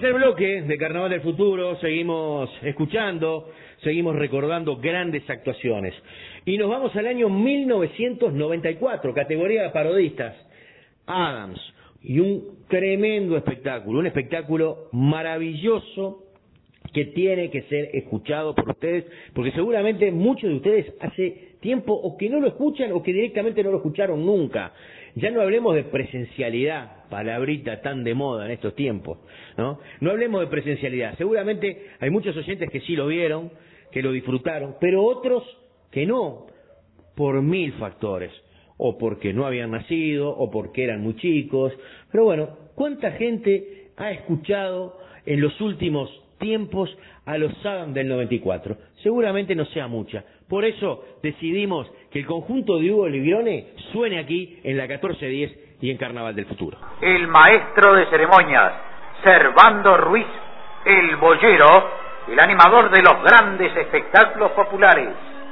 tercer bloque de Carnaval del Futuro seguimos escuchando, seguimos recordando grandes actuaciones. Y nos vamos al año 1994, categoría de parodistas. Adams. Y un tremendo espectáculo, un espectáculo maravilloso que tiene que ser escuchado por ustedes, porque seguramente muchos de ustedes hace tiempo o que no lo escuchan o que directamente no lo escucharon nunca. Ya no hablemos de presencialidad, palabrita tan de moda en estos tiempos, ¿no? No hablemos de presencialidad. Seguramente hay muchos oyentes que sí lo vieron, que lo disfrutaron, pero otros que no, por 1000 factores. O porque no habían nacido, o porque eran muy chicos. Pero bueno, ¿cuánta gente ha escuchado en los últimos tiempos a los Adams del 94? Seguramente no sea mucha. Por eso decidimos que el conjunto de Hugo Ligrone suene aquí en la 1410 y en Carnaval del Futuro. El maestro de ceremonias, Servando Ruiz, el boyero, el animador de los grandes espectáculos populares.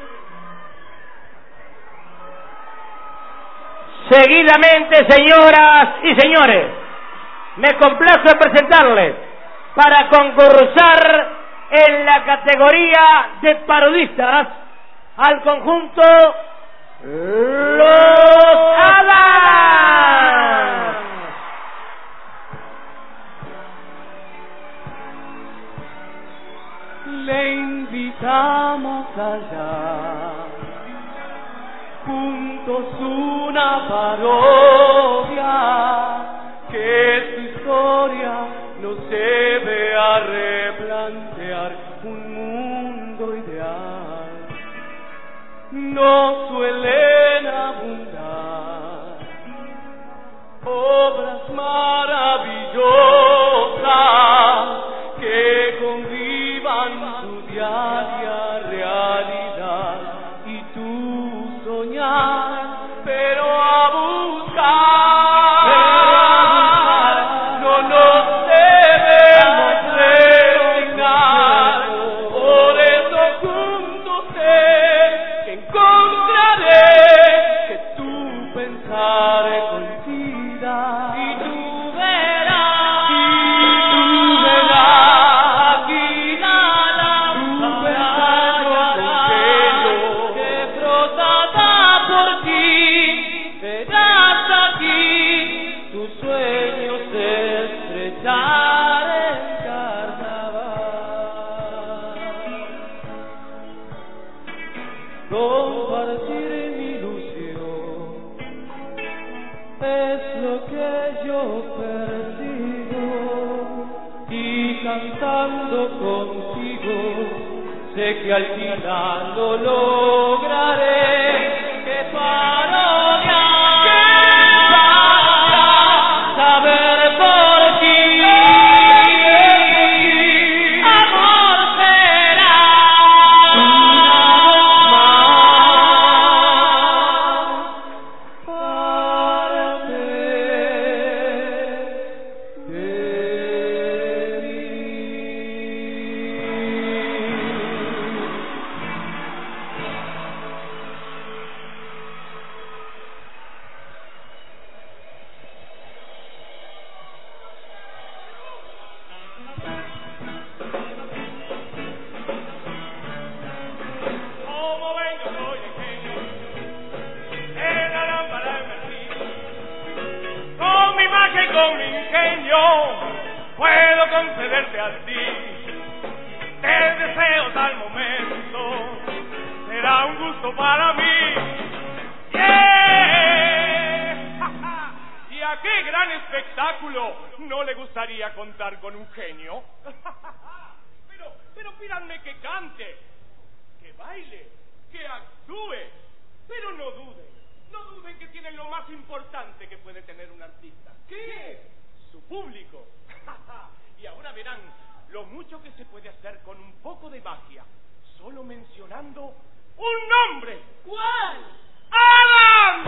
Seguidamente, señoras y señores, me complace presentarles para concursar en la categoría de parodistas al conjunto Los Adams. Le invitamos allá, juntos una parodia, que su historia nos lleve a replantear un mundo ideal. No suelen abundar obras maravillosas que convivan su diaria realidad y tú soñar, pero a buscar, no nos debemos resignar. Por eso juntos sé que encontraré que tu pensar coincida y tú verás aquí nada que brotará por ti. Verás aquí tus sueños estrechar en carnaval. Compartir mi ilusión es lo que yo persigo, y cantando contigo sé que al final lo lograré. Que parodia, saber por ti, amor será parte de mí. Como vengo soy ingenio, en la lámpara invertido. Con mi magia y con mi ingenio, puedo concederte a ti. Te deseo tal momento, será un gusto para mí. ¡Yeah! ¿Y a qué gran espectáculo no le gustaría contar con un genio? Pero pídanme que cante, que baile, que actúe, pero no duden que tienen lo más importante que puede tener un artista. ¿Qué es? Su público. Y ahora verán lo mucho que se puede hacer con un poco de magia, solo mencionando un nombre. ¿Cuál? ¡Adams!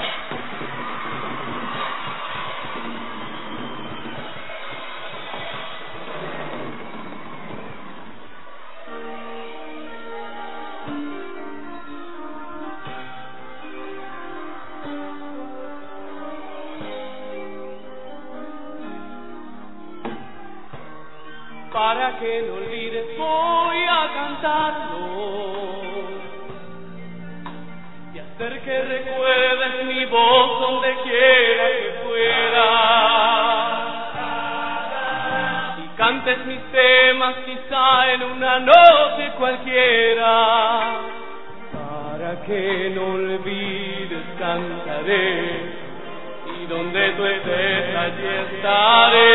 para que no olvides voy a cantarlo y hacer que recuerdes mi voz donde quiera que fuera y cantes mis temas quizá en una noche cualquiera. Para que no olvides cantaré y donde tú estés allí estaré.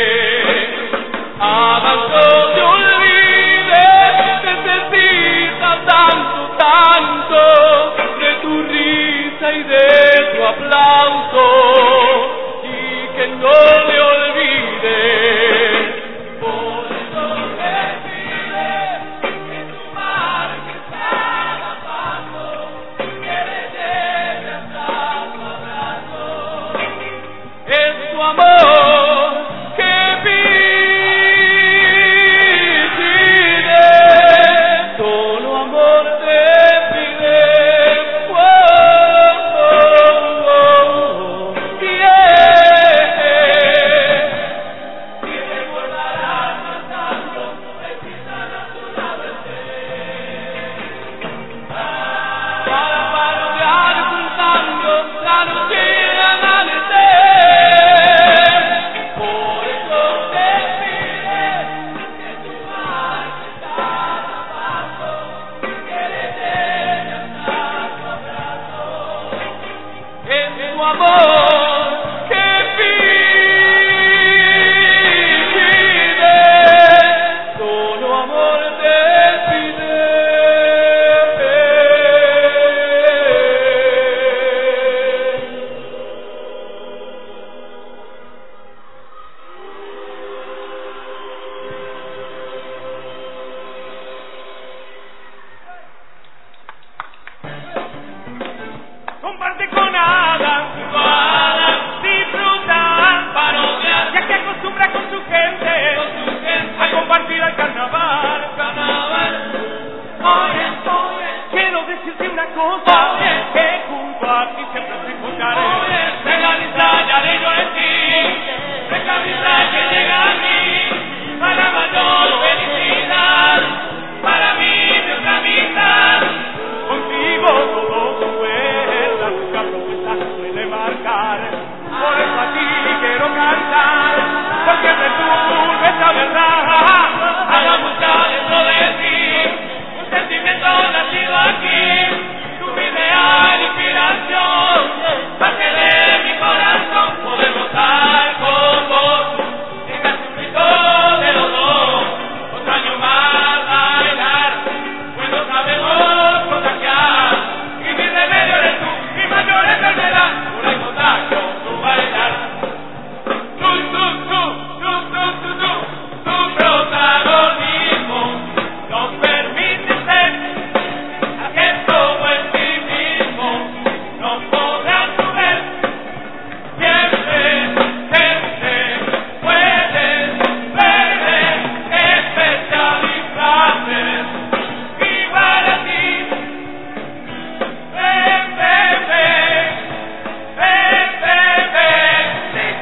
Avanzo te olvides, necesitas tanto, tanto de tu risa y de tu aplauso y que no me olvides. Por eso te pides que tú marques cada paso, que le lleves hasta tu abrazo. Es tu amor que pide, solo amor te pide. Oh, oh, oh, oh, yeah. Y recordarás cantando, precisas a tu lado para parodiar juntando la noche al amanecer. Por eso te pides que tú marques cada paso, que le lleves hasta tu abrazo. Es tu amor que pide, solo amor te pide. Comparte con Adam, disfrutar, parodiar, ya que acostumbra con su gente, a compartir el carnaval. Oye, quiero decirte una cosa, que junto a ti siempre te encontraré. Realizar ya de yo en ti, recabrizar que llega a mí, para mayor felicidad, para mí mi otra mitad. Contigo todo suena, nunca promesa suele marcar. Por eso a ti quiero cantar, porque de tu esta verdad haga mucha dentro de ti. Un sentimiento nacido aquí, tu ideal inspiración, parte de mi corazón, poder gozar con vos. En el cumplito de los dos, otro año más bailar, pues no sabemos contagiar. Y mi remedio eres tú, mi mayor enfermedad, una contagio, tu bailar. Tu protagonismo nos permite ser ajeno en ti mismo, nos podrás ver siempre, siempre puedes verme especializarme y para ti. Ven, ven, ven, ven, ven, ven, ven,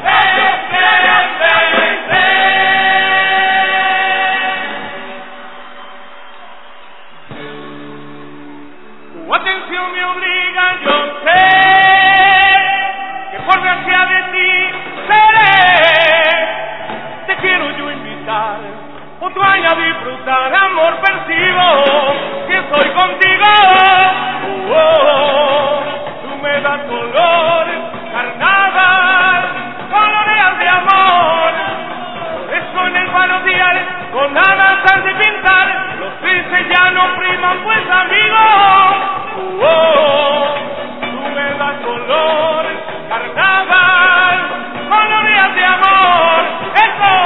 tu atención me obliga, yo sé que por gracia de ti seré. Te quiero yo invitar otro año a disfrutar, amor percibo que estoy contigo. Oh, oh, tú me das color, carnaval, coloreas de amor. Eso en el parodiar, con nada tan de pintar, los tristes ya no priman, pues amigo. Oh, oh, tú me das color, carnaval, coloreas de amor. ¡Eso!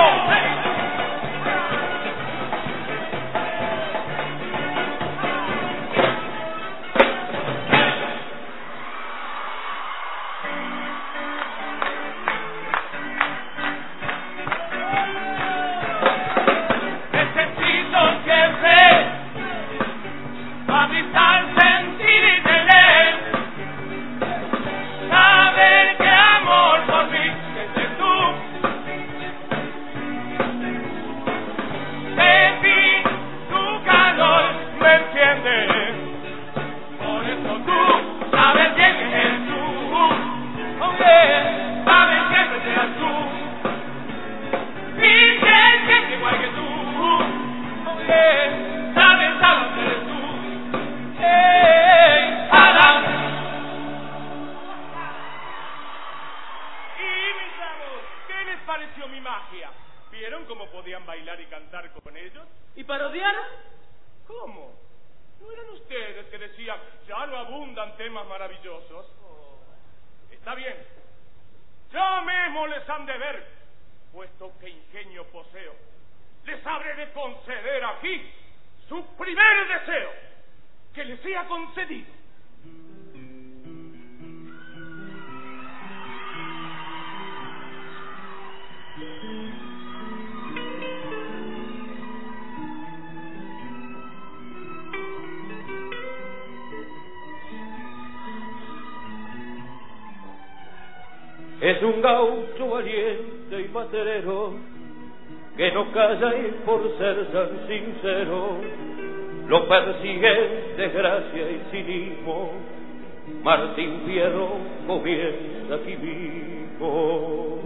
Necesito siempre avisar, sentir y tener, saber que amor por mí desde tú. poesía ya no abundan temas maravillosos. Está bien, ya mismo les han de ver, puesto que ingenio poseo, les habré de conceder aquí su primer deseo, que les sea concedido. Es un gaucho valiente y paterero que no calla y por ser tan sincero lo persigue desgracia y cinismo. Martín Fierro comienza aquí mismo.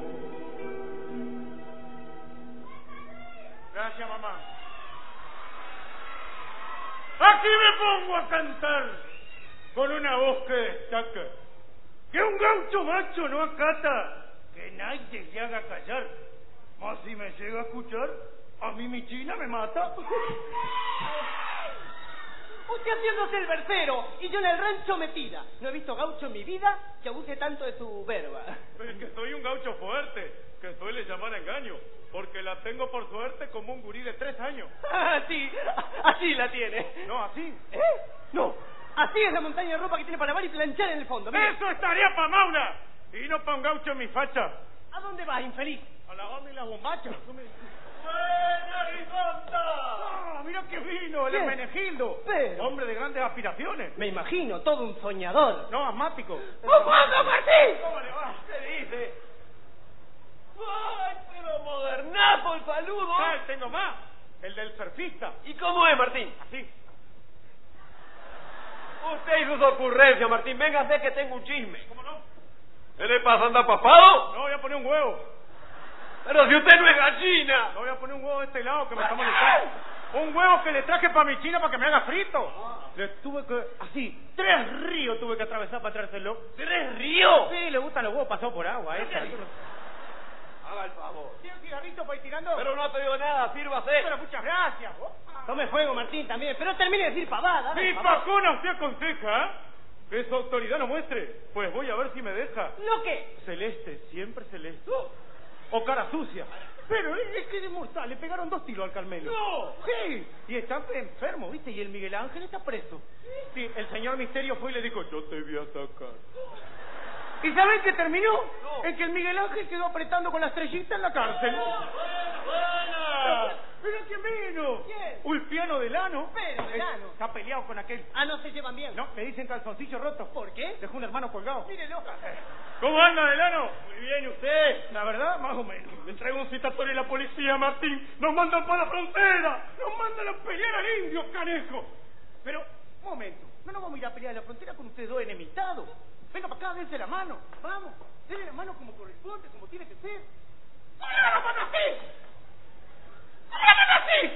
Gracias, mamá. Aquí me pongo a cantar con una voz que destaca. Que un gaucho macho no acata, que nadie se haga callar. Mas si me llega a escuchar, a mí mi china me mata. Usted haciéndose el versero y yo en el rancho metida. No he visto gaucho en mi vida que abuse tanto de su verba. Pero es que soy un gaucho fuerte, que suele llamar a engaño, porque la tengo por suerte como un gurí de 3 años. Sí, así la tiene. No, así. No, así es la montaña de ropa que tiene para lavar y planchar en el fondo. Mire. ¡Eso estaría pa' Mauna! Y no pa' un gaucho en mi facha. ¿A dónde vas, infeliz? A la onda y las bombachas. ¡Buena Risonta! ¡Ah, mira qué vino! El ¿Quién? Hermenegildo. Pero- Hombre de grandes aspiraciones. Me imagino, todo un soñador. No, asmático. ¡Comando, Martín! ¿Cómo le va? ¿Qué dice? ¡Ay, pero modernazo el saludo! Ah, tengo más. El del surfista. ¿Y cómo es, Martín? Así. Usted y sus ocurrencias, Martín. Véngase que tengo un chisme. ¿Cómo no? ¿Qué le pasa, anda papado? No, voy a poner un huevo. Pero si usted no es gallina. No, voy a poner un huevo de este lado que me está molestando. Un huevo que le traje para mi china para que me haga frito. Le tuve que, así, 3 ríos tuve que atravesar para traérselo. ¿3 ríos? Sí, le gustan los huevos pasados por agua. Haga el favor. ¿Tiene un cigarrito para ir tirando? Pero no ha pedido nada, sírvase. Pero muchas gracias. Tome fuego, Martín, también. Pero termine de decir pavada. Mi pacona usted aconseja que su autoridad no muestre. Pues voy a ver si me deja. ¿Lo qué? Celeste, siempre celeste. O cara sucia. Pero es que de mortal, le pegaron 2 tiros al Carmelo. ¡No! Sí, y está enfermo, ¿viste? Y el Miguel Ángel está preso. Sí, el señor Misterio fue y le dijo, yo te voy a sacar. ¿Y saben qué terminó? No. En que el Miguel Ángel quedó apretando con la estrellita en la cárcel. ¡Buena! ¿Pero quién vino? ¿Quién? Ulpiano Delano. Pero, Delano. Está peleado con aquel. Ah, no se llevan bien. No, me dicen calzoncillo roto. ¿Por qué? Dejó un hermano colgado. Mírelo. ¿Cómo anda, Delano? Muy bien, ¿y usted? La verdad, más o menos. Le traigo un citatorio a la policía, Martín. Nos mandan para la frontera. Nos mandan a pelear al indio, canejo. Pero, un momento. No nos vamos a ir a pelear a la frontera con ustedes 2 enemistados. Venga para acá, dense la mano. Vamos. Denle la mano como corresponde, como tiene que ser. ¡Dale la mano así! ¡Dale la mano así!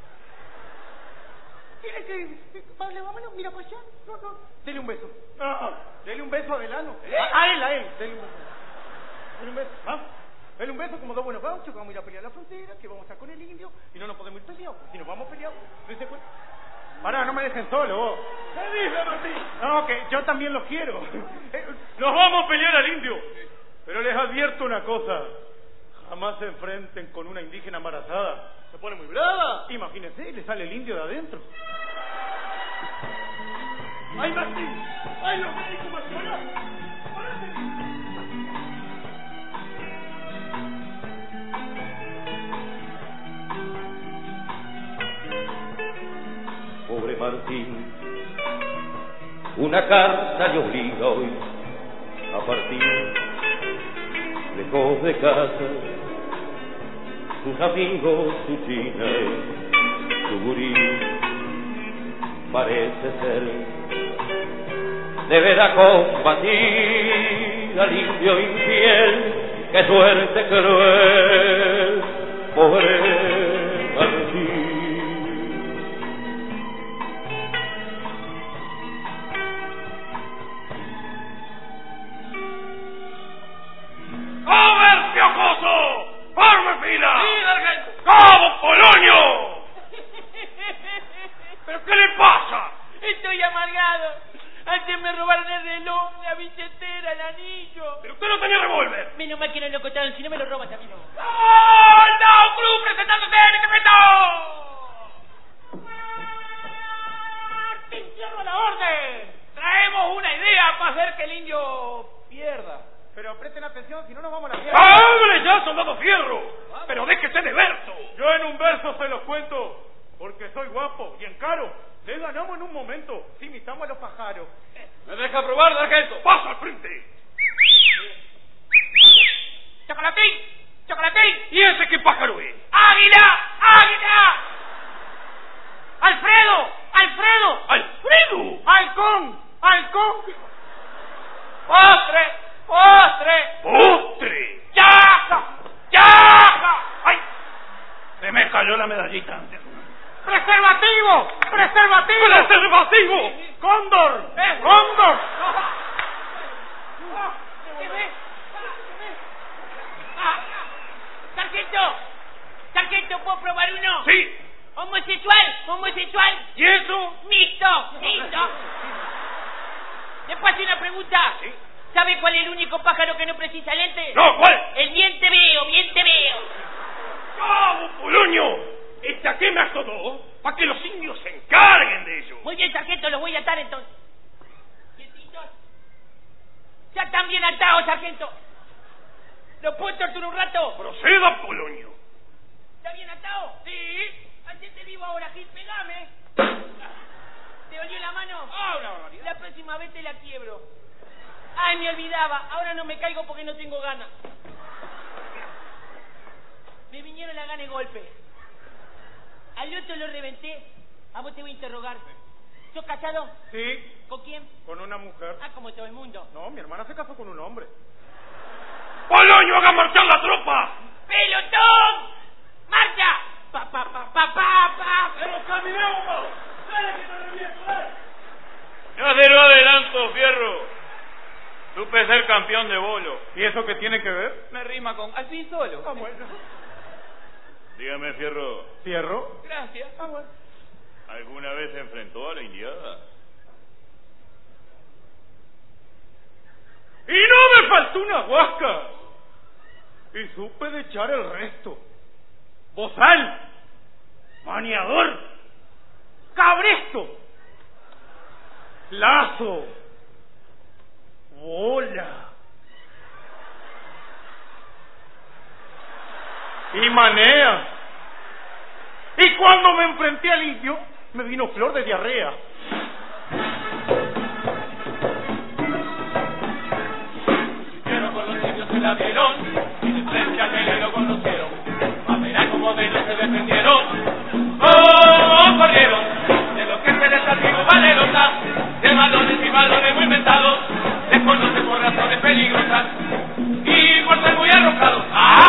Tiene que... Vale, vámonos, mira para allá. No, no. Dele un beso. Dele un beso a Delano. A él. Dele un beso. Dele un beso. ¿Ah? Dele un beso como 2 buenos gauchos que vamos a ir a pelear a la frontera, que vamos a estar con el indio y no nos podemos ir peleados. Si nos vamos peleados, ¿se cuenta? Pará, no me dejen solo, vos. ¿Qué dice, Martín? No, que yo también los quiero. Nos vamos a pelear al indio. Pero les advierto una cosa. Jamás se enfrenten con una indígena embarazada. Se pone muy brava. Imagínense, le sale el indio de adentro. ¡Ay, Martín! ¡Ay, los médicos, Martín! Pobre Martín, una carta le obliga hoy a partir lejos de casa, sus amigos, su china, su gurí, parece ser, deberá combatir al indio infiel, qué suerte cruel, pobre Martín. ¡A ver, piojoso! ¡Forme fila! ¡Cabo Polonio! ¿Pero qué le pasa? Estoy estoy amargado. Antes me robaron el reloj, la billetera, el anillo. Pero usted no tenía revólver. Menos mal que no lo cortaron, si no me lo roban también. ¡Oh, no! ¡Cruz presentándose en este momento! ¡Martín, cierro la orden! Traemos una idea para hacer que el indio pierda. Pero presten atención, si no nos vamos a la mierda. ¡Hable ya, soldado Fierro! Pero déjese de verso. Yo en un verso se los cuento, porque soy guapo y encaro. Le ganamos en un momento, si imitamos a los pájaros. ¿Me deja probar, sargento? ¡Paso al frente! ¡Chocolatín! ¡Chocolatín! ¿Y ese qué pájaro es? ¡Águila! ¡Águila! ¡Alfredo! ¡Alfredo! ¡Alfredo! ¡Halcón! ¡Halcón! ¡Postre! ¡Postre! ¡Postre! ¡Ya! ¡Ya! ¡Ay! Se me cayó la medallita antes. ¡Preservativo! ¡Preservativo! ¡Preservativo! ¡Cóndor! ¡Cóndor! ¿Qué ves? ¡Sargento! ¡Sargento, ¿puedo probar uno? ¡Sí! ¡Homosexual! ¡Homosexual! ¿Y eso? ¡Mixto! ¡Mixto! ¿Le puedo hacer una pregunta? Sí. ¿Sabe cuál es el único pájaro que no precisa lentes? No, ¿cuál? El bien te veo, bien te veo. ¡Cabo Poloño! ¿Esta qué me asodó? Para que los indios se encarguen de ello. Muy bien, sargento, los voy a atar entonces. ¿Quietitos? Ya están bien atados, sargento. ¿Los puedo torturar un rato? Proceda, Polonio. ¿Está bien atado? Sí. Hacete vivo ahora, Gil, pegame. ¿Te dolió la mano? La próxima vez te la quiebro. Ay, me olvidaba. Ahora no me caigo porque no tengo ganas. Me vinieron la gana de golpe. Al otro lo reventé. A vos te voy a interrogar. ¿Sos casado? Sí, ¿Con quién? con una mujer. Ah, como todo el mundo. No, mi hermana se casó con un hombre. ¡Polonio, haga marchar la tropa! ¡Pelotón! ¡Marcha! ¡Pa, pa, pa, pa, pa, pa! ¡Pero caminemos! ¡Dale que te reviento, dale! Yo se lo adelanto, Fierro. Supe ser campeón de bolo. ¿Y eso qué tiene que ver? Me rima con al fin solo. Ah, bueno. Dígame, Fierro, ¿Cierro? Gracias. Ah, bueno. ¿alguna vez se enfrentó a la indiada? Y no me faltó una huasca. Y supe de echar el resto. Bozal, maniador, cabresto, lazo, bola y manea. Y cuando me enfrenté al indio, me vino flor de diarrea. Quiero con los indios se la dieron, y de frente al velero conocieron. A verá como de ellos se defendieron. ¡Oh, corrieron! De lo que se les antiguo valerosas, de balones y balones muy inventados, desconoce por razones peligrosas, y por ser muy arrojados.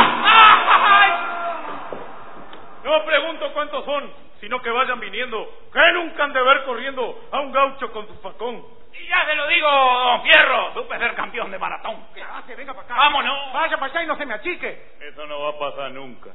No pregunto cuántos son, sino que vayan viniendo, que nunca han de ver corriendo a un gaucho con tu facón. Y ya se lo digo, don Fierro, supe ser campeón de maratón. ¿Qué hace? Venga para acá. ¡Vámonos! Vaya para allá y no se me achique. Eso no va a pasar nunca.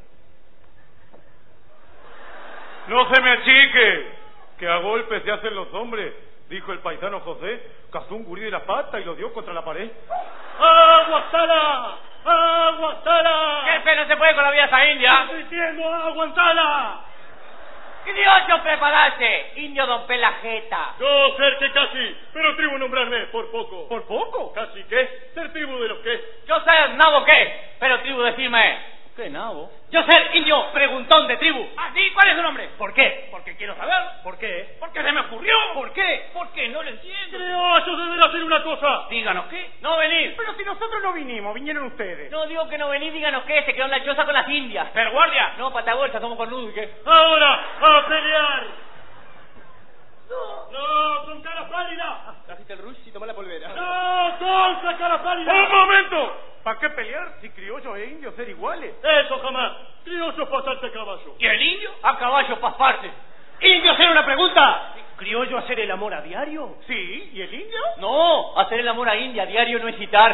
No se me achique, que a golpes se hacen los hombres, dijo el paisano José. Cazó un gurí de la pata y lo dio contra la pared. ¡Aguantala! ¡Aguantala! Jefe, no se puede con la vida esa india. ¡Estoy diciendo, aguantala! ¡Criollo, prepararse! Indio don Pelajeta. Yo ser que casi, pero tribu nombrarme por poco. ¿Por poco? Casi que, ser tribu de los que. Yo ser nabo qué, pero tribu decirme. ¿Qué nabo? Yo ser indio preguntón de tribu. ¿Ah, sí? ¿Cuál es su nombre? ¿Por qué? Porque quiero saber. ¿Por qué? Porque se me ocurrió. ¿Por qué? Porque no lo entiendo. Criollos deben hacer una cosa. Díganos qué. No venir. Pero si nosotros no vinimos, vinieron ustedes. No digo que no venís, díganos qué, se quedó en la choza con las indias. Pero guardia. No, patabolsa, somos cornudos y qué. Ahora, a pelear. No, con cara pálida. ¿Trajiste el rush y tomá la polvera? No, con esa cara pálida. ¡Un momento! ¿Para qué pelear si criollos e indios ser iguales? Eso jamás. Criollos pasarse caballo. ¿Y el indio? A caballo pasparse. Indio, hacer una pregunta. ¿Criollo hacer el amor a diario? Sí, ¿y el indio? No, hacer el amor a India diario no es citar.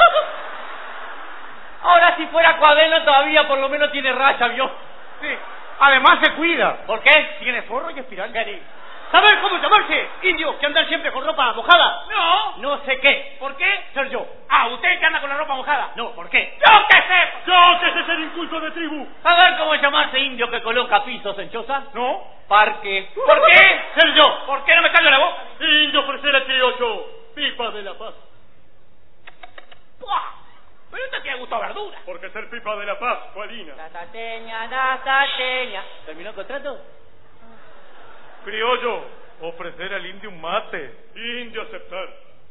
Ahora si fuera Cuaderno todavía por lo menos tiene racha, ¿vio? Sí. Además se cuida. ¿Por qué? Tiene forro y espiral. Gary. ¿Saber cómo llamarse? Indio, que andar siempre con ropa mojada. No. No sé qué. ¿Por qué? Ser yo. Ah, usted que anda con la ropa mojada. No, ¿por qué? ¡Yo qué sé! Yo que sé ser inculto de tribu. ¿Saber cómo llamarse indio que coloca pisos en choza? ¿No? Parque. ¿Por qué? Ser yo. ¿Por qué no me callo la boca? Indio ofrecer a criollo. Pipa de la paz. ¡Puah! Pero esto tiene gusto a verdura. Porque ser pipa de la paz fue harina. La tateña. ¿Terminó el contrato? Criollo, ofrecer al indio un mate. Indio aceptar.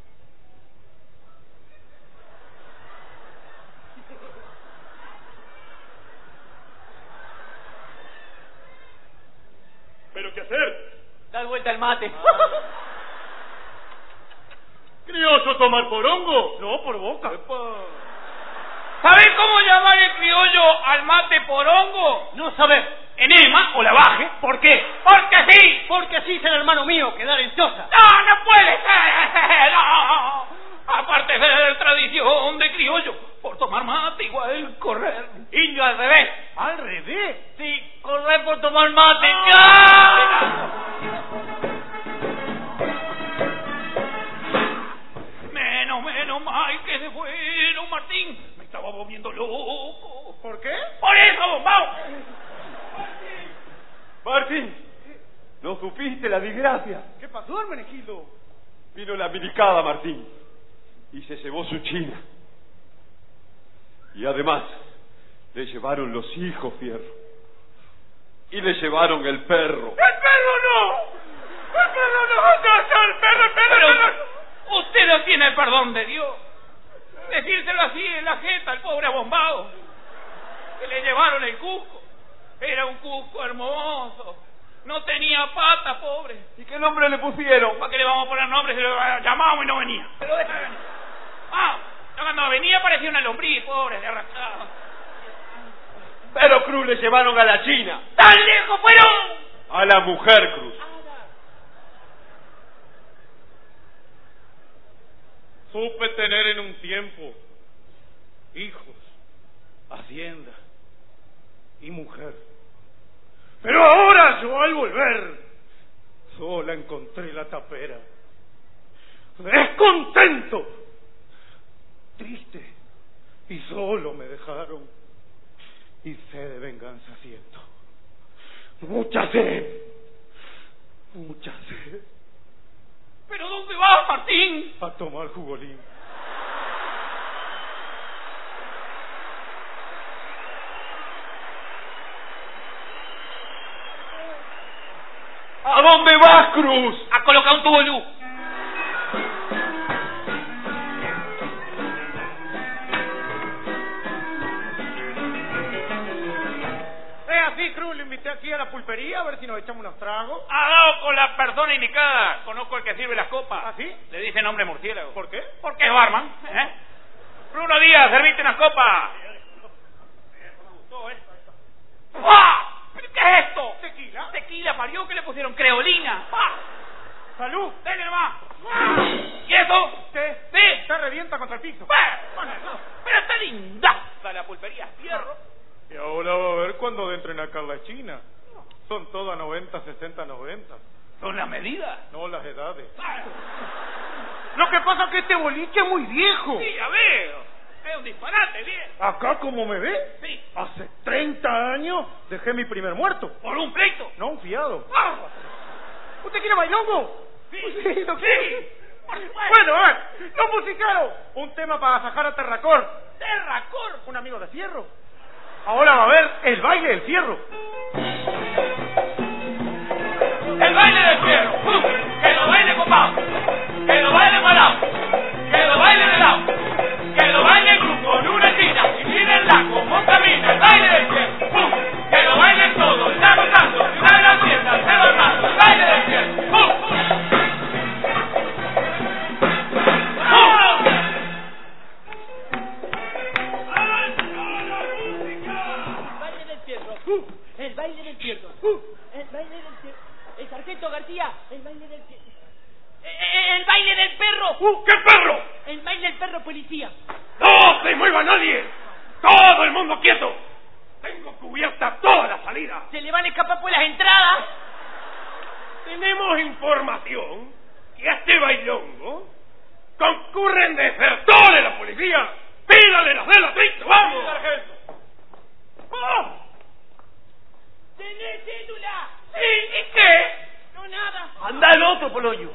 ¿Pero qué hacer? Dar vuelta al mate. Criollo, tomar porongo. No, por boca. ¿Sabés cómo llamar el criollo al mate porongo? No saber. Enema o la baje. ¿Por qué? Porque sí. Porque así ser hermano mío, quedar en choza. No, no puede ser. No. Aparte de ser tradición de criollo, por tomar mate igual correr. Indio al revés. ¿Al revés? Sí, correr por tomar mate. Menos mal que se fueron, Martín. Me estaba volviendo loco. ¿Por qué? Por eso, bombao. Martín, no supiste la desgracia. ¿Qué pasó, Hermenegildo? Vino la milicada, Martín, y se llevó su china. Y además, le llevaron los hijos, Fierro. Y le llevaron el perro. ¡El perro no! ¡El perro no! ¡El perro! Usted no tiene el perdón de Dios. Decírselo así en la jeta al pobre abombado. Que le llevaron el Cusco. Era un Cusco hermoso. No tenía pata, pobre. ¿Y qué nombre le pusieron? ¿Para qué le vamos a poner nombre si lo llamábamos y no venía? Pero deja de venir. Ah, cuando venía parecía una lombriz, pobre, de arrastrado. Pero Cruz le llevaron a la China. ¡Tan lejos fueron! A la mujer, Cruz. Supe tener en un tiempo hijos, hacienda y mujer. Pero ahora yo al volver sola encontré la tapera. Descontento, triste y solo me dejaron. Y sed de venganza siento. Mucha sed. ¿Pero dónde vas, Martín? A tomar jugolín. ¿A dónde vas, Cruz? A colocar un tubo de luz. Así, Cruz, le invité aquí a la pulpería a ver si nos echamos unos tragos. Ha dado con la persona indicada. Conozco el que sirve las copas. ¿Ah, sí? Le dicen hombre murciélago. ¿Por qué? Porque es barman. Bruno Díaz, serviste unas copas. ¡Ah! ¿Pero qué es esto? ¿Tequila? Tequila, parió, que le pusieron creolina. ¡Ah! ¡Salud! ¡Dale nomás! ¿Y eso? ¿Qué? Sí. Se revienta contra el piso. Pero está linda la pulpería, Fierro. Y ahora va a ver cuando entren acá en la China. Son todas 90, 60, 90. ¿Son las medidas? No las edades. Lo que pasa es que este boliche es muy viejo. Sí, ya veo. Es un disparate, bien. Acá, como me ve, Sí. hace 30 años dejé mi primer muerto. ¿Por un pleito? No, un fiado. ¡Ah! ¿Usted quiere bailongo? Sí, doctor. sí. Por supuesto. Bueno, a ver, los musicaros. Un tema para agasajar a Terracor. Terracor. Un amigo de Fierro. Ahora va a ver el baile del Fierro. El baile del Fierro. Que lo baile copado. Que lo baile parado. Que lo baile de lado. Que lo baile el grupo con una china. Y mírenla como camina. El baile del Fierro. Que lo bailen todos. Está gozando. Una gran fiesta. Se va armando. El baile del Fierro. El baile del Fierro. El baile del Fierro. El sargento García. El baile del Fierro. El baile del perro. ¿Qué perro? El baile del perro policía. ¡No se mueva nadie! ¡Todo el mundo quieto! Tengo cubierta toda la salida. Se le van a escapar por las entradas. Tenemos información que a este bailongo concurren desertores de la policía. ¡Pídale la cela, Trito! ¡Vamos! Sí, sargento. ¡Oh! ¿Tenés cédula? ¿Sí? ¿Y qué? No, nada. Anda el otro, Polonio.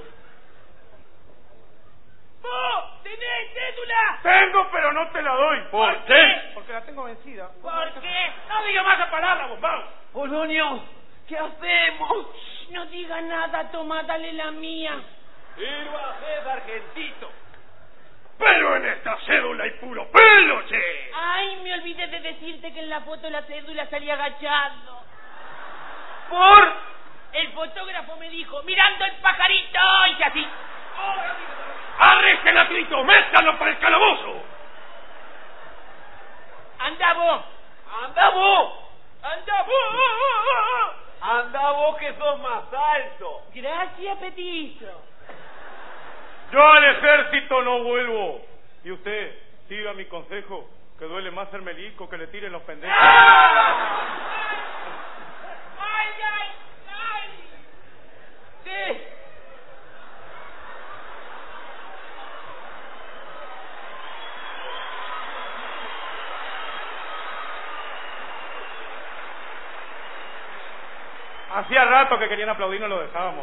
¡Oh! ¿Tenés cédula? Tengo, pero no te la doy. ¿Por qué? Porque la tengo vencida. ¿Por qué? No diga más esa palabra, bombao. Polonio, ¿qué hacemos? No diga nada, toma, dale la mía. Sírvase, sargentito. Pero en esta cédula hay puro pelo, che. Ay, me olvidé de decirte que en la foto la cédula salía agachado. ¿Por? El fotógrafo me dijo, mirando el pajarito, y así. ¡Arresten a Trito! ¡Métalo para el calabozo! ¡Anda vos! ¡Anda vos! ¡Anda vos! ¡Anda vos que sos más alto! Gracias, petizo. Yo al ejército no vuelvo. Y usted, siga mi consejo, que duele más ser melico que le tiren los pendejos. ¡Ay, ay, ay! ¿Qué? Hacía rato que querían aplaudir, no lo dejábamos.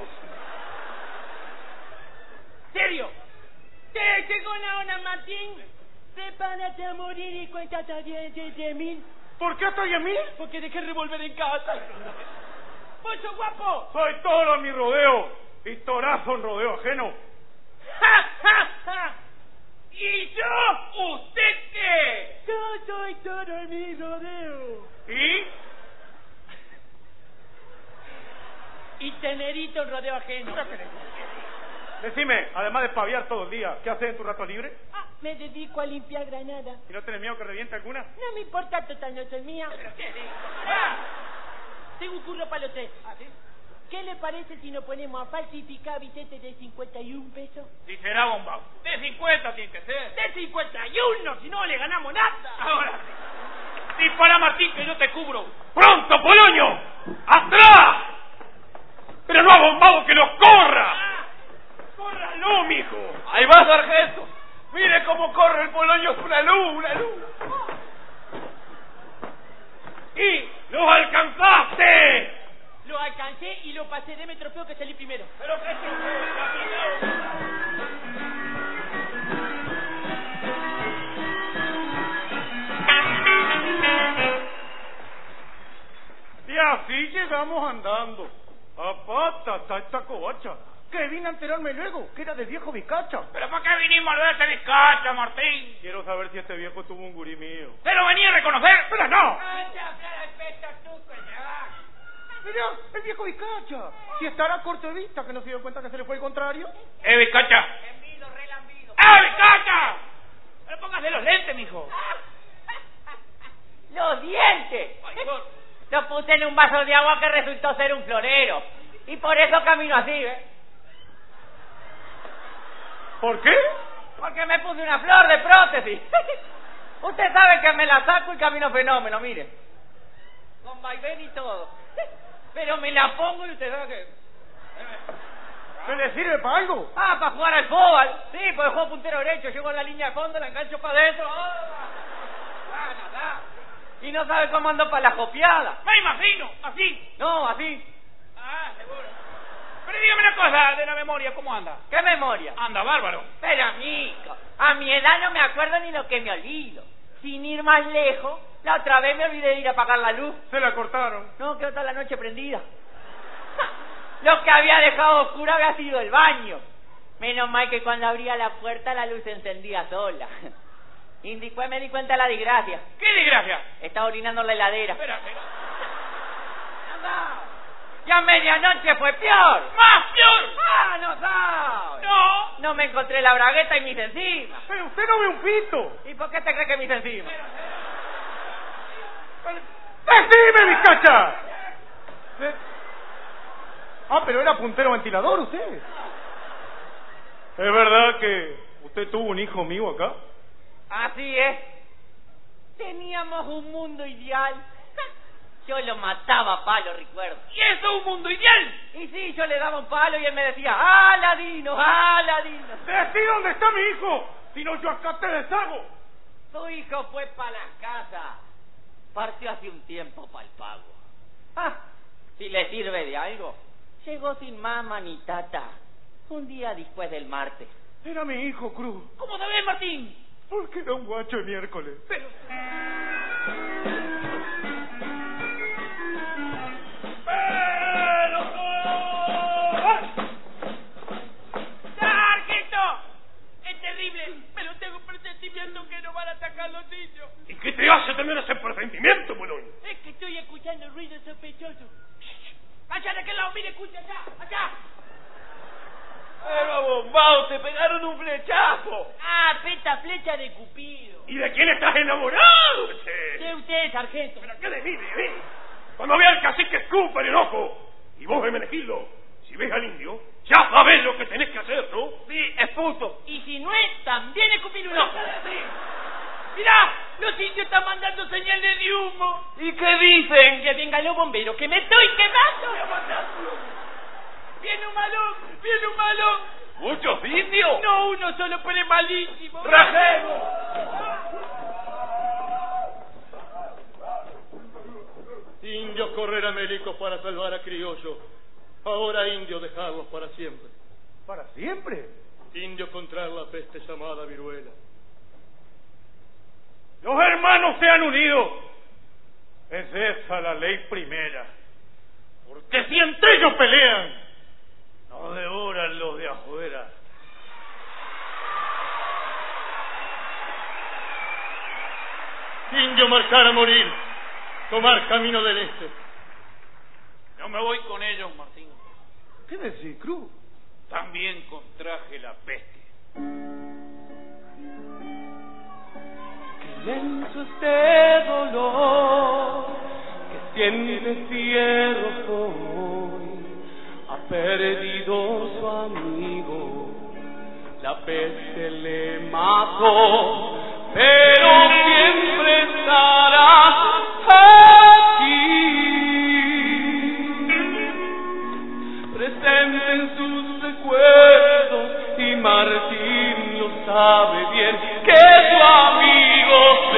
¿Serio? ¿Te llegó la hora, Martín? Prepárate a morir y cuéntate a 10.000. ¿Por qué hasta 10.000? Porque dejé el revólver en casa. ¡Vos sos guapo! Soy toro en mi rodeo y torazo en rodeo ajeno. ¡Ja, ja, ja! ¿Y yo? ¿Usted qué? Yo soy toro en mi rodeo. ¿Y? Y tenerito en rodeo ajeno. Decime, además de paviar todo el día, ¿qué haces en tu rato libre? Ah, me dedico a limpiar Granada. ¿Y no tenés miedo que reviente alguna? No me importa, total, no soy mía. Tengo un curro para los tres. ¿Qué le parece si nos ponemos a falsificar billetes de 51 pesos? Si será bombao. De 50 tiene que ser. ¡De 51! Si no le ganamos nada. Ahora sí. Dispara, Martín, que yo te cubro. ¡Pronto, Polonio! ¡Atrás! ¡Pero no ha bombado que los corra! ¡Córralo, mijo! Ahí va, sargento. Mire cómo corre el Polonio. Una luz, una luz. ¡Y los alcanzaste! Lo alcancé y lo pasé de me trofeo que salí primero. Pero que Y así llegamos andando. A pata está esta covacha. Que vine a enterarme luego, que era del viejo Vizcacha. ¿Pero para qué vinimos a ver este bizcacha, Martín? Quiero saber si este viejo tuvo un gurí mío. ¿Pero venía a reconocer? ¡Pero no! Mirá, el viejo Vizcacha. Si estará corto de vista, que no se dio cuenta que se le fue el contrario. Bizcacha! Bizcacha! Pero póngase los lentes, mijo. ¡Los dientes! Los puse en un vaso de agua que resultó ser un florero. Y por eso camino así, ¿ves? ¿Por qué? Porque me puse una flor de prótesis. Usted sabe que me la saco y camino fenómeno, mire. Con vaivén y todo. Pero me la pongo y usted sabe que... ¿Se le sirve para algo? Ah, para jugar al fútbol. Sí, pues juego puntero derecho. Llego a la línea de fondo, la engancho para adentro. Y no sabe cómo ando para la copiada. Me imagino, así. No, así. Ah, seguro. Pero dígame una cosa de la memoria, ¿cómo anda? ¿Qué memoria? Anda bárbaro. Pero amigo, a mi edad no me acuerdo ni lo que me olvido. Sin ir más lejos, la otra vez me olvidé de ir a apagar la luz. Se la cortaron. No, quedó toda la noche prendida. Lo que había dejado oscura había sido el baño. Menos mal que cuando abría la puerta la luz se encendía sola. Y después me di cuenta de la desgracia. ¿Qué desgracia? Estaba orinando en la heladera. Espera. Y a medianoche fue peor. ¡Más peor! ¡Ah, no sabe! No. No me encontré la bragueta y me hice encima. Pero usted no ve un pito. ¿Y por qué te crees que me hice encima? ¡Decime, Vizcacha! Ah, pero era puntero ventilador usted. ¿Es verdad que usted tuvo un hijo mío acá? Así es. Teníamos un mundo ideal. Yo lo mataba a palo, recuerdo. ¡Y eso es un mundo ideal! Y sí, yo le daba un palo y él me decía, Aladino, Aladino. Decí dónde está mi hijo, si no yo acá te deshago. Tu hijo fue para la casa. Partió hace un tiempo para el pago. Si le sirve de algo. Llegó sin mamá ni tata. Un día después del martes. Era mi hijo, Cruz. ¿Cómo sabés, Martín? Porque era un guacho el miércoles. Pero... ¡Sargento! ¡Es terrible! Pero tengo un presentimiento que nos van a atacar los niños. ¿Y qué te hace tener ese presentimiento, Bolón? Es que estoy escuchando ruidos sospechosos. ¡Allá de aquel lado! ¡Mire, escucha allá! ¡Allá! Pero abombado, te pegaron un flechazo. Peta flecha de Cupido. ¿Y de quién estás enamorado, che? De usted, sargento. ¿Pero qué de mí, de mí? Cuando vea al cacique escupa en el ojo. Y vos, Hermenegildo, si ves al indio, ya sabés lo que tenés que hacer, ¿no? Sí, es puto. Y si no es, también es Cupido. No. Mirá, los indios están mandando señales de humo. ¿Y qué dicen? Que vengan los bomberos, que me estoy quemando. Viene un malón, viene un malón. ¿Muchos indios? No, uno solo, pero es malísimo. ¡Rajemos! Indios correr a Mélicos para salvar a Criollo. Ahora indios dejarlos para siempre. ¿Para siempre? Indios contra la peste llamada viruela. Los hermanos se han unido. Es esa la ley primera. Porque si entre ellos pelean, no devoran los de afuera. Indio marchar a morir, tomar camino del este. Yo me voy con ellos, Martín. ¿Qué decís, Cruz? También contraje la peste. Qué lento este dolor que siente Fierro hoy. Ha perdido su amigo, la peste le mató, pero siempre estará aquí, presente en sus recuerdos, y Martín lo sabe bien, que su amigo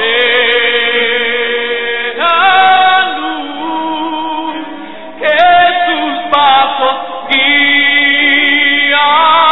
será luz, que sus pasos guiarán.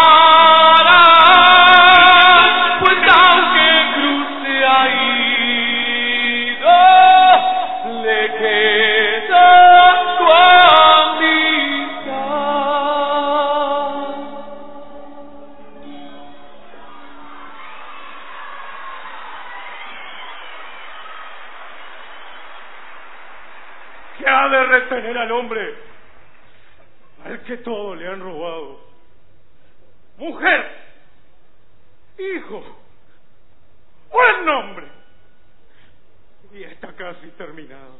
¿Qué ha de retener al hombre al que todo le han robado? Mujer, hijo, buen nombre, y está casi terminado.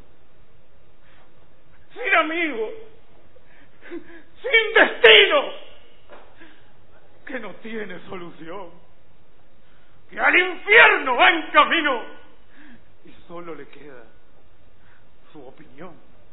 Sin amigos, sin destino, que no tiene solución, que al infierno va en camino y solo le queda su opinión.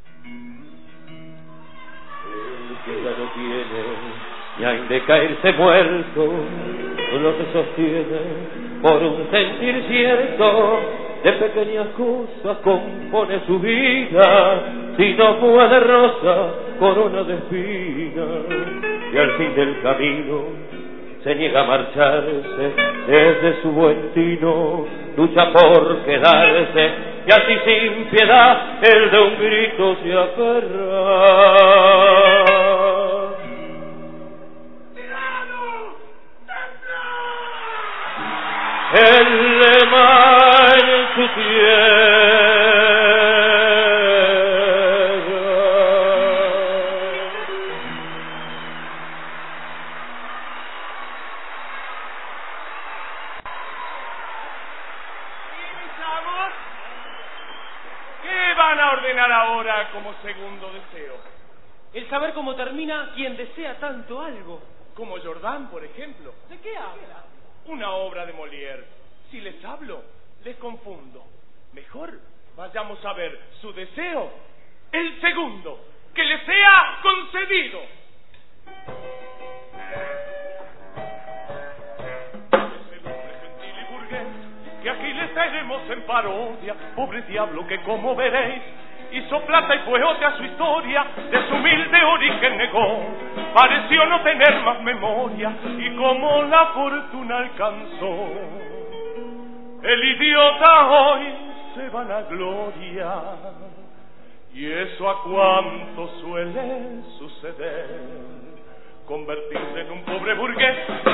El que ya no tiene y hay de caerse muerto, solo se sostiene por un sentir cierto, de pequeñas cosas compone su vida, si no puede rosa, corona de espinas, y al fin del camino se niega a marcharse, desde su buen tino lucha por quedarse, y así sin piedad el de un grito se aferra. ¡Tirano! El lema en su tierra. ¿Qué van a ordenar ahora como segundo deseo? El saber cómo termina quien desea tanto algo. Como Jordán, por ejemplo. ¿De qué habla? Una obra de Molière. Si les hablo, les confundo. Mejor vayamos a ver su deseo el segundo, que le sea concedido. Ese hombre gentil y burgués, que aquí le tenemos en parodia, pobre diablo que como veréis, hizo plata y fue otra su historia, de su humilde origen negó, pareció no tener más memoria, y como la fortuna alcanzó, el idiota hoy se va a la gloria, y eso a cuánto suele suceder, convertirse en un pobre burgués,